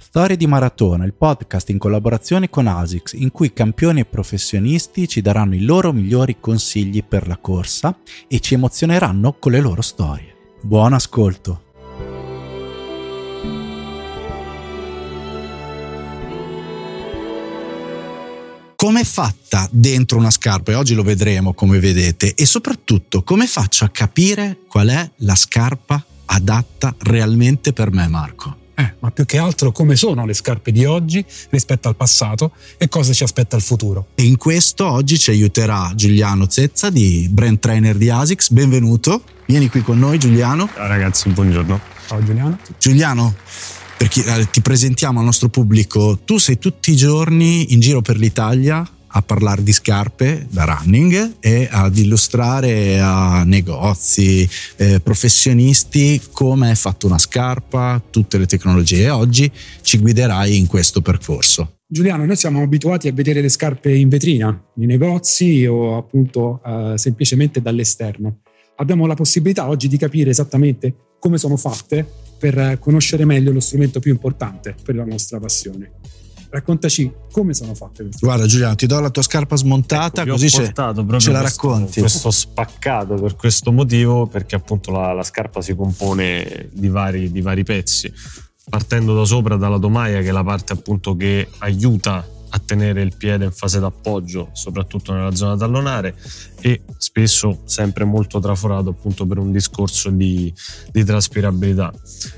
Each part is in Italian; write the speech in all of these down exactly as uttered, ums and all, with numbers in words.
Storie di Maratona, il podcast in collaborazione con ASICS, in cui campioni e professionisti ci daranno i loro migliori consigli per la corsa e ci emozioneranno con le loro storie. Buon ascolto! Come è fatta dentro una scarpa? E oggi lo vedremo, come vedete, e soprattutto come faccio a capire qual è la scarpa adatta realmente per me, Marco? Eh, ma più che altro come sono le scarpe di oggi rispetto al passato e cosa ci aspetta il futuro. E in questo oggi ci aiuterà Giuliano Zezza, di brand trainer di ASICS. Benvenuto, vieni qui con noi, Giuliano. Ciao ragazzi, buongiorno. Ciao Giuliano. Giuliano, per chi, eh, ti presentiamo al nostro pubblico. Tu sei tutti i giorni in giro per l'Italia a parlare di scarpe da running e ad illustrare a negozi, eh, professionisti come è fatta una scarpa, tutte le tecnologie, e oggi ci guiderai in questo percorso. Giuliano, noi siamo abituati a vedere le scarpe in vetrina, nei negozi o appunto eh, semplicemente dall'esterno. Abbiamo la possibilità oggi di capire esattamente come sono fatte per conoscere meglio lo strumento più importante per la nostra passione. Raccontaci come sono fatte. Guarda Giuliano, ti do la tua scarpa smontata, ecco, così ce, ce la questo, racconti. Questo spaccato per questo motivo, perché appunto la, la scarpa si compone di vari, di vari pezzi, partendo da sopra dalla tomaia, che è la parte appunto che aiuta a tenere il piede in fase d'appoggio, soprattutto nella zona tallonare, e spesso sempre molto traforato appunto per un discorso di, di traspirabilità.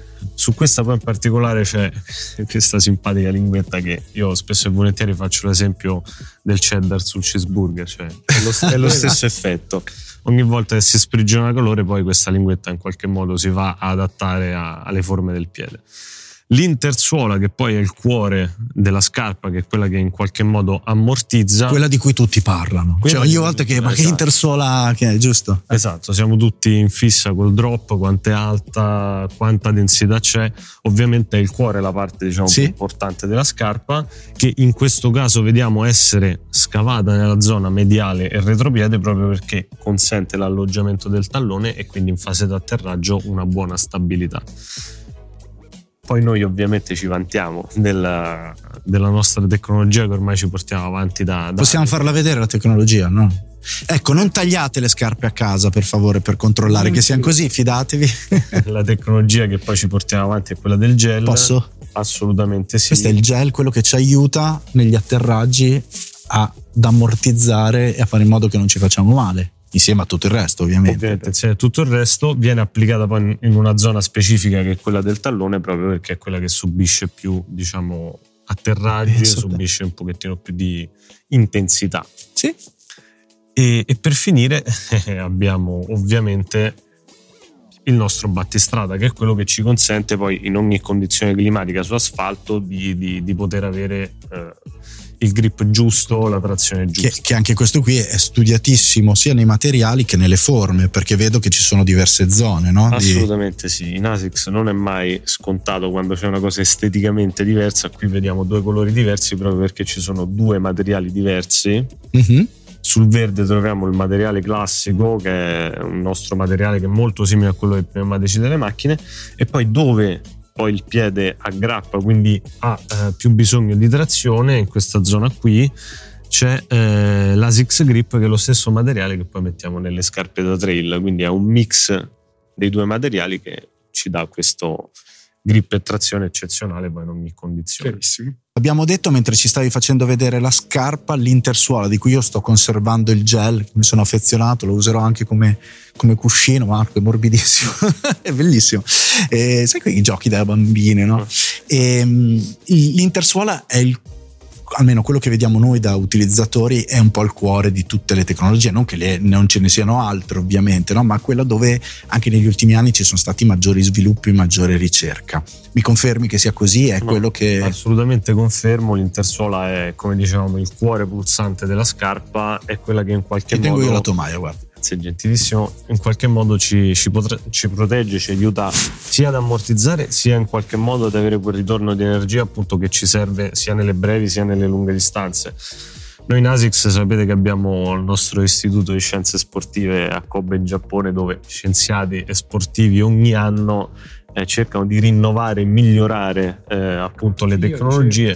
Su questa poi in particolare c'è questa simpatica linguetta che io spesso e volentieri faccio l'esempio del cheddar sul cheeseburger, cioè è lo, è lo stesso effetto. Ogni volta che si sprigiona calore poi questa linguetta in qualche modo si va ad adattare a, alle forme del piede. L'intersuola, che poi è il cuore della scarpa, che è quella che in qualche modo ammortizza, quella di cui tutti parlano, quella cioè ogni di... volta che esatto. Ma che intersuola che è, giusto? Esatto, siamo tutti in fissa col drop, quanto è alta, quanta densità c'è. Ovviamente è il cuore, la parte diciamo sì. più importante della scarpa, che in questo caso vediamo essere scavata nella zona mediale e retropiede, proprio perché consente l'alloggiamento del tallone e quindi in fase d'atterraggio una buona stabilità. Poi noi ovviamente ci vantiamo della, della nostra tecnologia che ormai ci portiamo avanti da, da Possiamo anni. farla vedere la tecnologia, no? Ecco, non tagliate le scarpe a casa per favore, per controllare non che siano così, fidatevi. La tecnologia che poi ci portiamo avanti è quella del gel. Posso? Assolutamente sì. Questo è il gel, quello che ci aiuta negli atterraggi ad ammortizzare e a fare in modo che non ci facciamo male. Insieme a tutto il resto, ovviamente. Ovviamente, insieme a tutto il resto viene applicata poi in una zona specifica che è quella del tallone, proprio perché è quella che subisce più, diciamo, atterraggi, Penso subisce te. un pochettino più di intensità. Sì. E, e per finire abbiamo ovviamente il nostro battistrada, che è quello che ci consente poi in ogni condizione climatica su asfalto di, di, di poter avere eh, il grip giusto, la trazione giusta. Che, che anche questo qui è studiatissimo sia nei materiali che nelle forme, perché vedo che ci sono diverse zone, no? Assolutamente di... sì, in ASICS non è mai scontato quando c'è una cosa esteticamente diversa. Qui vediamo due colori diversi proprio perché ci sono due materiali diversi. Mm-hmm. Sul verde troviamo il materiale classico, che è un nostro materiale che è molto simile a quello dei pneumatici delle macchine, e poi dove poi il piede aggrappa, quindi ha eh, più bisogno di trazione, in questa zona qui c'è eh, l'ASICS Grip, che è lo stesso materiale che poi mettiamo nelle scarpe da trail, quindi è un mix dei due materiali che ci dà questo grip e trazione eccezionale poi in ogni condizione. Chiarissimo. Abbiamo detto, mentre ci stavi facendo vedere la scarpa, l'intersuola, di cui io sto conservando il gel, mi sono affezionato, lo userò anche come, come cuscino, Marco, è morbidissimo. È bellissimo. E, sai quei giochi da bambini, no? E, l'intersuola è il almeno quello che vediamo noi da utilizzatori è un po' il cuore di tutte le tecnologie, non che le, non ce ne siano altre ovviamente, no? Ma quella dove anche negli ultimi anni ci sono stati maggiori sviluppi, maggiore ricerca. Mi confermi che sia così? È no, quello che... Assolutamente confermo, l'intersuola è, come dicevamo, il cuore pulsante della scarpa, è quella che in qualche modo... modo... tengo io la tomaia, guarda. Grazie, gentilissimo. In qualche modo ci, ci, potre, ci protegge, ci aiuta sia ad ammortizzare, sia in qualche modo ad avere quel ritorno di energia appunto che ci serve sia nelle brevi sia nelle lunghe distanze. Noi in ASICS sapete che abbiamo il nostro istituto di scienze sportive a Kobe in Giappone, dove scienziati e sportivi ogni anno eh, cercano di rinnovare e migliorare eh, appunto le tecnologie.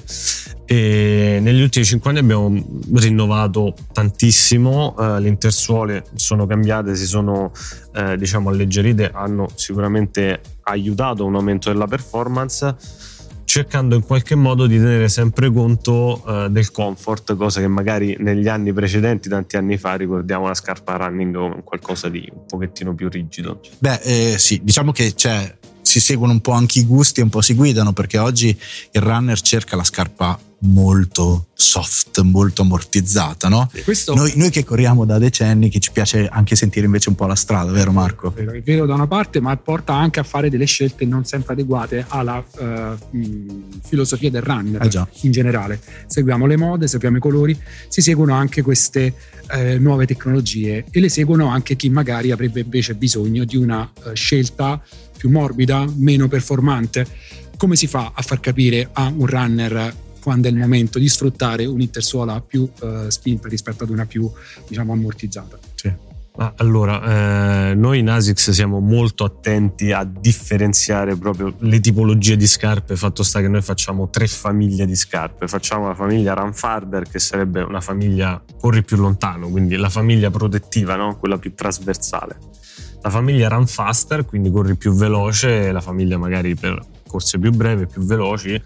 E negli ultimi cinque anni abbiamo rinnovato tantissimo, eh, le intersuole sono cambiate, si sono eh, diciamo alleggerite, hanno sicuramente aiutato a un aumento della performance, cercando in qualche modo di tenere sempre conto eh, del comfort, cosa che magari negli anni precedenti, tanti anni fa, ricordiamo la scarpa running come qualcosa di un pochettino più rigido. Beh eh, sì, diciamo che c'è, si seguono un po' anche i gusti e un po' si guidano, perché oggi il runner cerca la scarpa molto soft, molto ammortizzata, no? Sì, questo... noi, noi che corriamo da decenni, che ci piace anche sentire invece un po' la strada, vero Marco? È vero, è vero da una parte, ma porta anche a fare delle scelte non sempre adeguate alla uh, mh, filosofia del runner eh già. in generale. Seguiamo le mode, seguiamo i colori, si seguono anche queste uh, nuove tecnologie, e le seguono anche chi magari avrebbe invece bisogno di una uh, scelta più morbida, meno performante. Come si fa a far capire a un runner quando è il momento di sfruttare un'intersuola più uh, spinta rispetto ad una più, diciamo, ammortizzata? Sì. Ah, allora, eh, noi in ASICS siamo molto attenti a differenziare proprio le tipologie di scarpe, fatto sta che noi facciamo tre famiglie di scarpe. Facciamo la famiglia Run Farther, che sarebbe una famiglia corri più lontano, quindi la famiglia protettiva, no? Quella più trasversale. La famiglia Run Faster, quindi corri più veloce, la famiglia magari per corse più brevi, più veloci,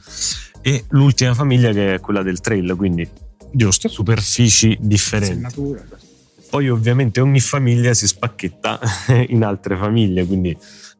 e l'ultima famiglia che è quella del trail, quindi giusto, superfici differenti. Poi ovviamente ogni famiglia si spacchetta in altre famiglie, quindi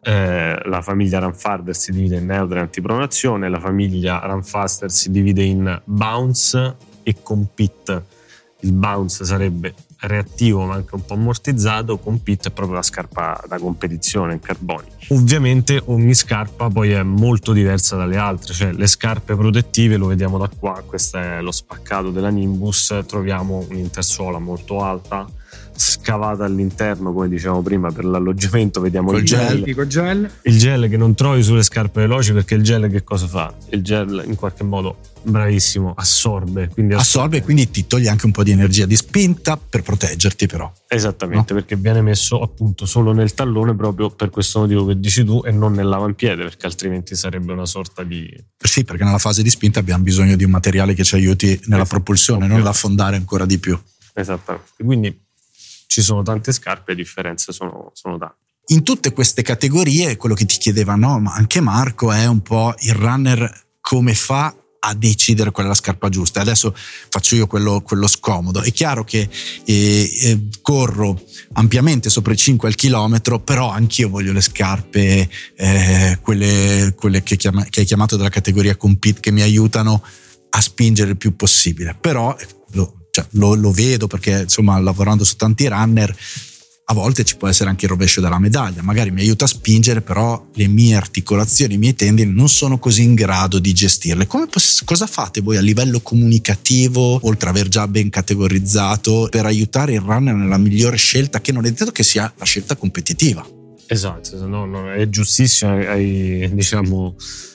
eh, la famiglia Run Farther si divide in neutra e antipronazione, la famiglia Run Faster si divide in bounce e compete. Il bounce sarebbe reattivo ma anche un po' ammortizzato, compete è proprio la scarpa da competizione in carbonio. Ovviamente ogni scarpa poi è molto diversa dalle altre, cioè le scarpe protettive, lo vediamo da qua, questo è lo spaccato della Nimbus, troviamo un'intersuola molto alta, scavata all'interno, come dicevamo prima, per l'alloggiamento, vediamo il gel. Il gel il gel che non trovi sulle scarpe veloci, perché il gel che cosa fa? Il gel in qualche modo, bravissimo, assorbe, quindi assorbe, assorbe quindi ti toglie anche un po' di energia di spinta per proteggerti, però esattamente, no? Perché viene messo appunto solo nel tallone, proprio per questo motivo che dici tu, e non nell'avampiede, perché altrimenti sarebbe una sorta di... Sì, perché nella fase di spinta abbiamo bisogno di un materiale che ci aiuti nella esatto. propulsione, non ad affondare ancora di più. Esattamente, quindi ci sono tante scarpe, le differenze sono, sono tante. In tutte queste categorie, quello che ti chiedeva, no, ma anche Marco, è un po' il runner come fa a decidere qual è la scarpa giusta. Adesso faccio io quello, quello scomodo. È chiaro che eh, eh, corro ampiamente sopra i cinque al chilometro, però anch'io voglio le scarpe, eh, quelle, quelle che, chiama, che hai chiamato della categoria compete, che mi aiutano a spingere il più possibile. Però lo, cioè, lo, lo vedo perché insomma, lavorando su tanti runner, a volte ci può essere anche il rovescio della medaglia, magari mi aiuta a spingere, però le mie articolazioni, i miei tendini non sono così in grado di gestirle. Come poss- cosa fate voi a livello comunicativo, oltre ad aver già ben categorizzato, per aiutare il runner nella migliore scelta, che non è detto che sia la scelta competitiva? Esatto, no, no, è giustissimo, hai diciamo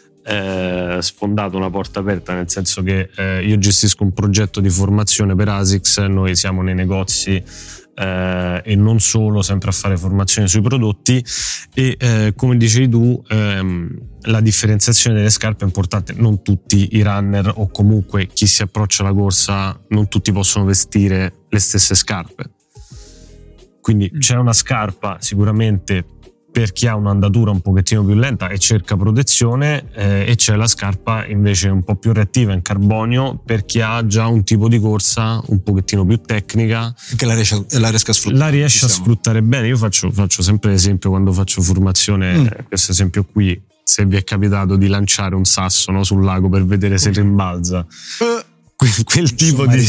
eh, sfondato una porta aperta, nel senso che eh, io gestisco un progetto di formazione per ASICS, noi siamo nei negozi Eh, e non solo, sempre a fare formazione sui prodotti, e eh, come dicevi tu ehm, la differenziazione delle scarpe è importante. Non tutti i runner, o comunque chi si approccia alla corsa, non tutti possono vestire le stesse scarpe, quindi c'è una scarpa sicuramente per chi ha un'andatura un pochettino più lenta e cerca protezione, eh, e c'è la scarpa invece un po' più reattiva in carbonio per chi ha già un tipo di corsa un pochettino più tecnica, che la riesce, la riesca a sfruttare, la riesce diciamo. a sfruttare bene. Io faccio, faccio sempre l'esempio quando faccio formazione, mm. eh, questo esempio qui, se vi è capitato di lanciare un sasso, no, sul lago per vedere se rimbalza, uh, quel, quel tipo di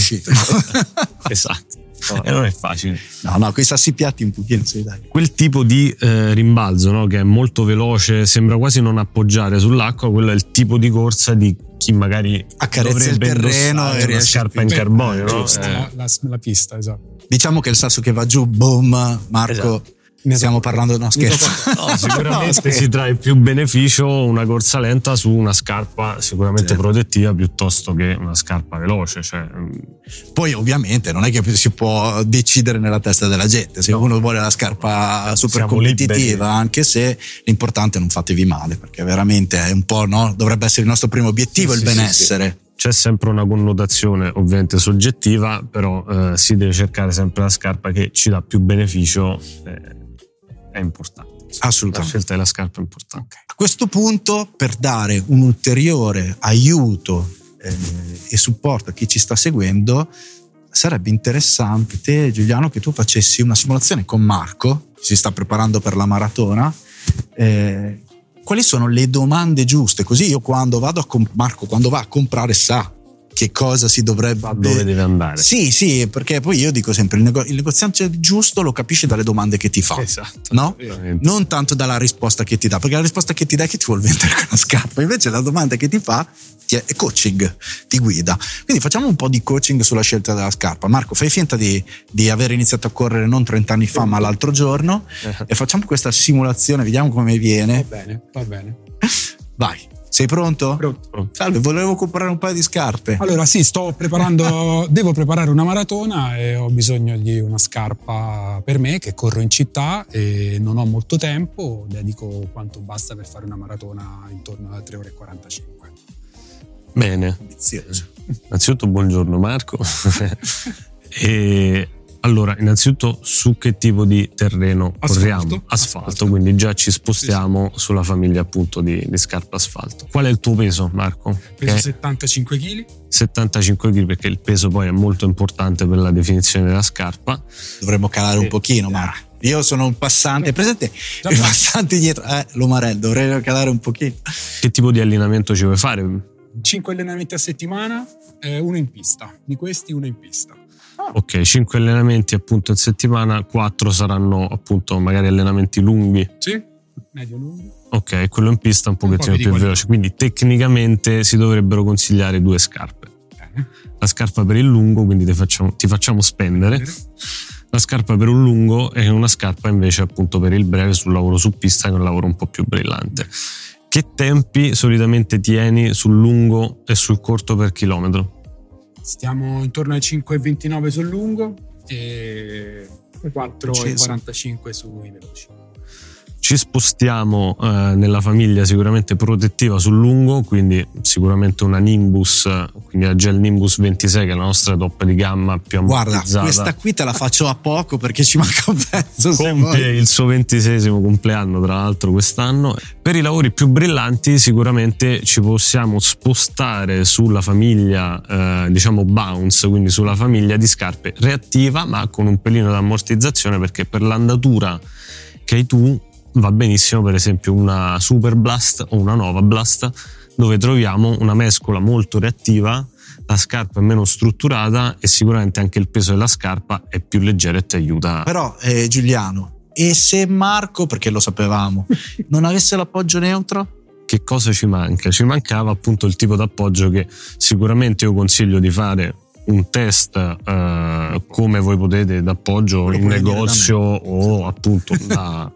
esatto. No, e non è facile. No, no, quei sassi piatti un pochino, sì, dai. Quel tipo di eh, rimbalzo, no, che è molto veloce, sembra quasi non appoggiare sull'acqua, quello è il tipo di corsa di chi magari accarezza il terreno e una scarpa in carbonio, no? Eh. La, la, la pista, esatto. Diciamo che il sasso che va giù, boom, Marco, esatto. Ne Stiamo so, parlando, no scherzo. No, sicuramente No, si trae più beneficio una corsa lenta su una scarpa sicuramente certo. protettiva piuttosto che una scarpa veloce. Cioè, Poi ovviamente non è che si può decidere nella testa della gente, se no. uno vuole la scarpa super Siamo competitiva, liberi. anche se l'importante è non fatevi male, perché veramente è un po', no? Dovrebbe essere il nostro primo obiettivo, Sì, il sì, benessere. sì, sì. C'è sempre una connotazione ovviamente soggettiva, però eh, si deve cercare sempre la scarpa che ci dà più beneficio, eh, è importante. La Assolutamente. scelta della scarpa è importante. A questo punto, per dare un ulteriore aiuto eh, e supporto a chi ci sta seguendo, sarebbe interessante, Giuliano, che tu facessi una simulazione con Marco, che si sta preparando per la maratona. Eh, quali sono le domande giuste? Così io quando vado a comp- Marco quando va a comprare sa che cosa si dovrebbe, Dove deve andare? Sì, sì, perché poi io dico sempre il, nego- il negoziante giusto lo capisci dalle domande che ti fa. Esatto. No? Veramente. Non tanto dalla risposta che ti dà, perché la risposta che ti dà è che ti vuol vendere quella scarpa, invece la domanda che ti fa ti è coaching, ti guida. Quindi facciamo un po' di coaching sulla scelta della scarpa. Marco, fai finta di, di aver iniziato a correre non trenta anni fa ma l'altro giorno e facciamo questa simulazione, vediamo come viene. Va bene, va bene. Vai, sei pronto? Pronto. Salve, volevo comprare un paio di scarpe. Allora sì, sto preparando, devo preparare una maratona e ho bisogno di una scarpa per me che corro in città e non ho molto tempo, dedico quanto basta per fare una maratona intorno alle tre ore e quarantacinque. Bene. Ambizioso. Innanzitutto buongiorno Marco. E allora, innanzitutto su che tipo di terreno Asfalto. corriamo? Asfalto, Asfalto. quindi già ci spostiamo sì, sì. sulla famiglia appunto di, di scarpa asfalto. Qual è il tuo peso, Marco? Peso Che settantacinque chili. settantacinque chili, perché il peso poi è molto importante per la definizione della scarpa. Dovremmo calare un pochino, Marco. Io sono un passante, presente Già i va. passanti dietro, eh, l'Omarello, dovrei calare un pochino. Che tipo di allenamento ci vuoi fare? cinque allenamenti a settimana, eh, uno in pista. Di questi uno in pista. Ok, cinque allenamenti appunto in settimana, quattro saranno appunto magari allenamenti lunghi. Sì, medio lungo. Ok, quello in pista un pochettino po' di più qualità. veloce, quindi tecnicamente si dovrebbero consigliare due scarpe. Bene. La scarpa per il lungo, quindi ti facciamo, ti facciamo spendere. La scarpa per un lungo e una scarpa invece appunto per il breve sul lavoro su pista, che è un lavoro un po' più brillante. Che tempi solitamente tieni sul lungo e sul corto per chilometro? Stiamo intorno ai cinque e ventinove sul lungo e quattro e quarantacinque sui veloci. Ci spostiamo eh, nella famiglia sicuramente protettiva sul lungo, quindi sicuramente una Nimbus, quindi la Gel Nimbus ventisei, che è la nostra top di gamma più ammortizzata. Guarda, questa qui te la faccio a poco perché ci manca un pezzo. se Compie vuoi. il suo ventisesimo compleanno tra l'altro quest'anno. Per i lavori più brillanti sicuramente ci possiamo spostare sulla famiglia eh, diciamo bounce, quindi sulla famiglia di scarpe reattiva ma con un pelino di ammortizzazione, perché per l'andatura che hai tu va benissimo per esempio una Super Blast o una Nova Blast, dove troviamo una mescola molto reattiva, la scarpa è meno strutturata e sicuramente anche il peso della scarpa è più leggero e ti aiuta. Però eh, Giuliano, e se Marco, perché lo sapevamo, non avesse l'appoggio neutro? Che cosa ci manca? Ci mancava appunto il tipo d'appoggio che sicuramente io consiglio di fare un test eh, come voi potete d'appoggio in negozio o appunto da,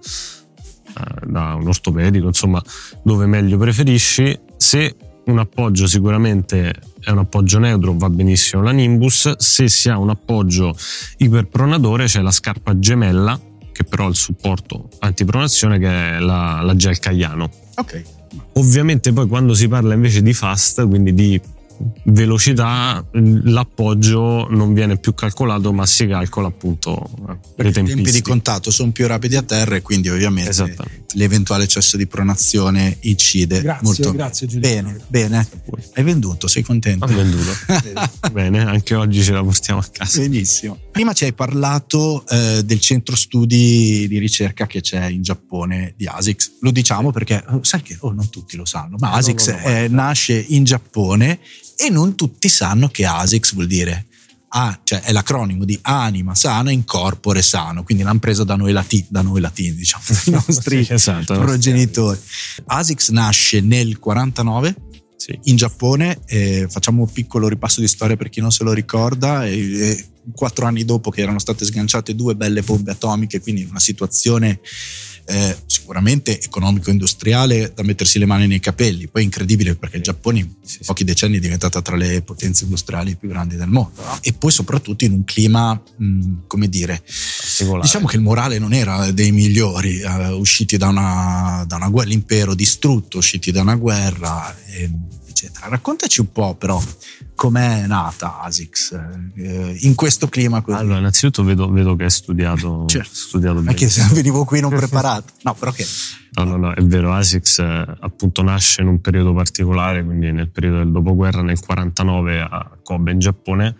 da un ortopedico, insomma dove meglio preferisci. Se un appoggio sicuramente è un appoggio neutro, va benissimo la Nimbus. Se si ha un appoggio iperpronatore c'è la scarpa gemella, che però ha il supporto antipronazione, che è la, la Gel Caiano. Ok. Ovviamente poi quando si parla invece di fast, quindi di velocità, l'appoggio non viene più calcolato ma si calcola appunto le I tempi di tempistiche. contatto sono più rapidi a terra e quindi ovviamente Esattamente. l'eventuale eccesso di pronazione incide Grazie, molto. grazie Giuliano. Bene, bene. Hai venduto, sei contento? Ho venduto. Bene, anche oggi ce la portiamo a casa. Benissimo. Prima ci hai parlato eh, del centro studi di ricerca che c'è in Giappone di ASICS. Lo diciamo perché oh, sai che oh, non tutti lo sanno, ma ASICS no, no, no, eh, nasce in Giappone e non tutti sanno che ASICS vuol dire ah, cioè è l'acronimo di Anima Sana in Corpore Sano, quindi l'hanno preso da noi latini, da noi latini diciamo, dai nostri Sì, esatto, progenitori. ASICS nasce nel quarantanove Sì. in Giappone. Eh, facciamo un piccolo ripasso di storia per chi non se lo ricorda. E, e quattro anni dopo che erano state sganciate due belle bombe atomiche, quindi una situazione eh, sicuramente economico-industriale da mettersi le mani nei capelli. Poi incredibile, perché il Giappone in sì, pochi decenni è diventata tra le potenze industriali più grandi del mondo, no? E poi soprattutto in un clima mh, come dire, particolare. Diciamo che il morale non era dei migliori, uh, usciti da una, da una guerra, l'impero distrutto, usciti da una guerra, e, eccetera. Raccontaci un po' però com'è nata ASICS eh, in questo clima così. Allora, innanzitutto vedo, vedo che hai studiato, Cioè, studiato bene. Anche se venivo qui non preparato. No, però che... No, no, no, è vero, ASICS eh, appunto nasce in un periodo particolare, quindi nel periodo del dopoguerra, nel quarantanove a Kobe in Giappone,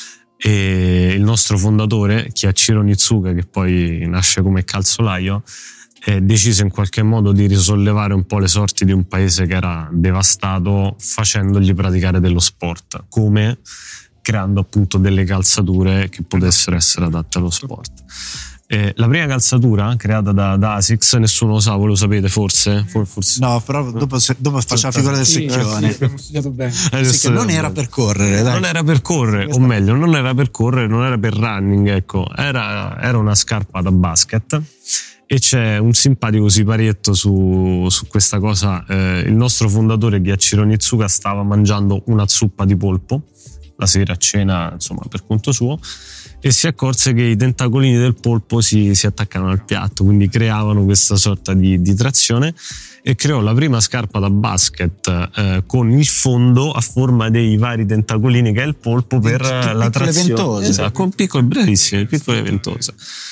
e il nostro fondatore, Kiichiro Nizuka, che poi nasce come calzolaio, eh, decise in qualche modo di risollevare un po' le sorti di un paese che era devastato, facendogli praticare dello sport, come creando appunto delle calzature che potessero essere adatte allo sport. Eh, la prima calzatura creata da, da ASICS, nessuno lo sa, voi lo sapete forse? forse. No, però dopo, dopo facciamo figura del sì, secchione. sì, abbiamo studiato bene. Eh, Sì, che non era per correre, dai. Non era per correre, o meglio, non era per correre, non era per running, ecco, era, era una scarpa da basket. E c'è un simpatico siparietto su, su questa cosa. Eh, il nostro fondatore Kiichiro Nizuka stava mangiando una zuppa di polpo la sera a cena, insomma, per conto suo, e si accorse che i tentacolini del polpo si, si attaccavano al piatto, quindi creavano questa sorta di, di trazione, e creò la prima scarpa da basket eh, con il fondo a forma dei vari tentacolini che è il polpo per Piccole la trazione. ventose. Esatto, con piccole, bravissime, piccole ventose.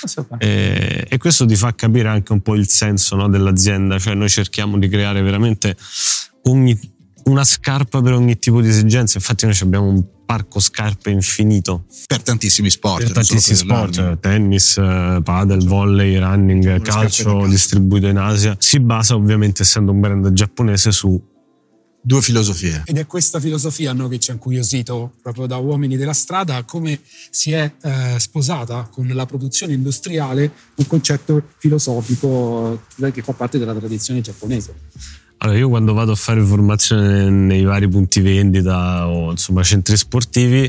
E, e questo ti fa capire anche un po' il senso, no, dell'azienda, cioè noi cerchiamo di creare veramente ogni, una scarpa per ogni tipo di esigenza. Infatti noi abbiamo un parco scarpe infinito Per tantissimi sport. per tantissimi sport, cioè, tennis, padel, volley, running, Scarpe calcio, da calcio. distribuito in Asia. Si basa ovviamente, essendo un brand giapponese, su Due filosofie. Ed è questa filosofia, no, che ci ha incuriosito proprio da uomini della strada, come si è eh, sposata con la produzione industriale un concetto filosofico eh, che fa parte della tradizione giapponese. Allora, io quando vado a fare formazione nei vari punti vendita o insomma centri sportivi,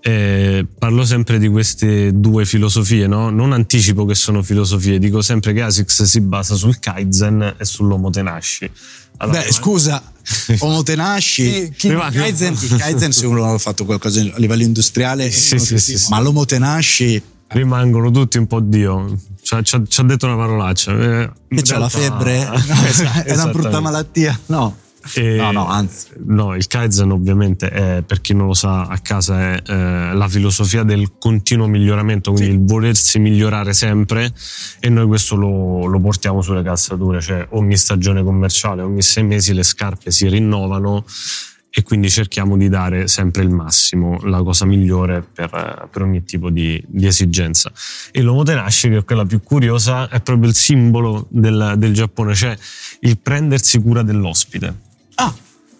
eh, parlo sempre di queste due filosofie, no? Non anticipo che sono filosofie, dico sempre che ASICS si basa sul Kaizen e sull'Omotenashi. Allora, Beh, scusa, Omotenashi, Chi- il Kaizen, il Kaizen se uno ha fatto qualcosa a livello industriale, Sì, sì, sì, sì. ma l'Omotenashi rimangono tutti un po' Dio. Ci ha, ci ha- ci ha detto una parolaccia. Eh, che in c'ha la realtà- febbre, no, è una brutta Esattamente. malattia, no. E- No, no, anzi. No, il Kaizen ovviamente è, per chi non lo sa a casa, è eh, la filosofia del continuo miglioramento, quindi Sì. il volersi migliorare sempre, e noi questo lo, lo portiamo sulle calzature, cioè ogni stagione commerciale, ogni sei mesi le scarpe si rinnovano e quindi cerchiamo di dare sempre il massimo, la cosa migliore per, eh, per ogni tipo di, di esigenza. E l'Omotenashi, che è quella più curiosa, è proprio il simbolo del, del Giappone, cioè il prendersi cura dell'ospite. Ah,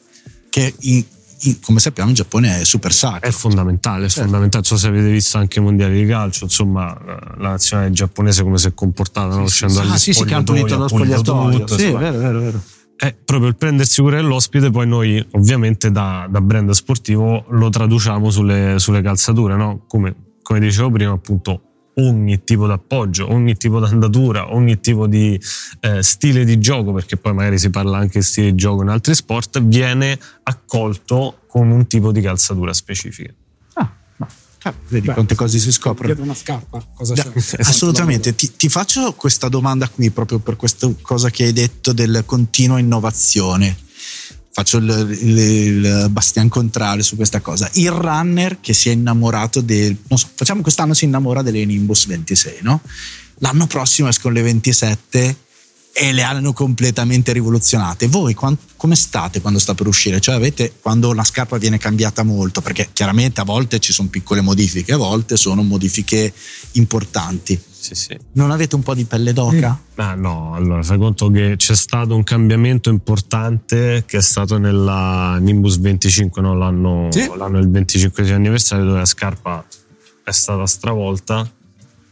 che in- in- come sappiamo in Giappone è super sacro. È fondamentale, è Certo. fondamentale. Non so se avete visto anche i mondiali di calcio, insomma, la nazionale giapponese come si è comportata, no? Uscendo Ah, dagli sì, sì, che hanno spogliatoi, pulito lo ha pulito spogliatoio. tutto, Sì, è insomma. vero, è vero, è vero. È proprio il prendersi cura dell'ospite. Poi noi ovviamente da, da brand sportivo lo traduciamo sulle, sulle calzature, no? Come, come dicevo prima, appunto, ogni tipo d'appoggio, ogni tipo d'andatura, ogni tipo di eh, stile di gioco, perché poi magari si parla anche di stile di gioco in altri sport, viene accolto con un tipo di calzatura specifica. Ah, no. Ah, vedi Beh, quante cose si scoprono. Dietro una scarpa, cosa Da- c'è? assolutamente, ti, ti faccio questa domanda qui proprio per questa cosa che hai detto del continua innovazione. Faccio il, il, il bastian contrario su questa cosa. Il runner che si è innamorato del, non so, facciamo quest'anno si innamora delle Nimbus ventisei, no? L'anno prossimo escono le ventisette e le hanno completamente rivoluzionate. Voi quan- come state quando sta per uscire? Cioè avete, quando una scarpa viene cambiata molto, perché chiaramente a volte ci sono piccole modifiche, a volte sono modifiche importanti. Sì, sì. Non avete un po' di pelle d'oca? Ah, no, allora fai conto che c'è stato un cambiamento importante che è stato nella Nimbus venticinque, no? l'anno, Sì. l'anno del venticinquesimo anniversario, dove la scarpa è stata stravolta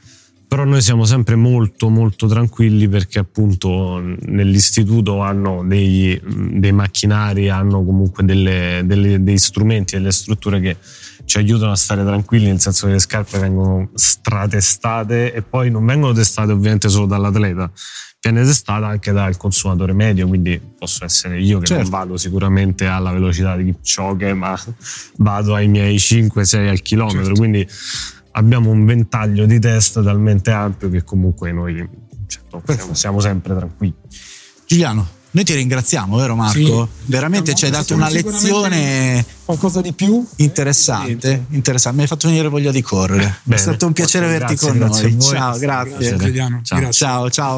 Però noi siamo sempre molto molto tranquilli perché appunto nell'istituto hanno dei, dei macchinari, hanno comunque delle, delle, dei strumenti, delle strutture che ci aiutano a stare tranquilli, nel senso che le scarpe vengono stratestate e poi non vengono testate ovviamente solo dall'atleta, viene testata anche dal consumatore medio, quindi posso essere io che certo. non vado sicuramente alla velocità di Kipchoge, ma vado ai miei cinque sei al chilometro, certo. quindi abbiamo un ventaglio di test talmente ampio che comunque noi certo, siamo, siamo sempre tranquilli. Giuliano, noi ti ringraziamo, vero Marco? Sì, veramente ci hai dato una lezione qualcosa di più interessante, interessante. Mi hai fatto venire voglia di correre. Bene, è stato un piacere averti con noi. Ciao, grazie. Grazie, Giuliano. Ciao, grazie. ciao. ciao.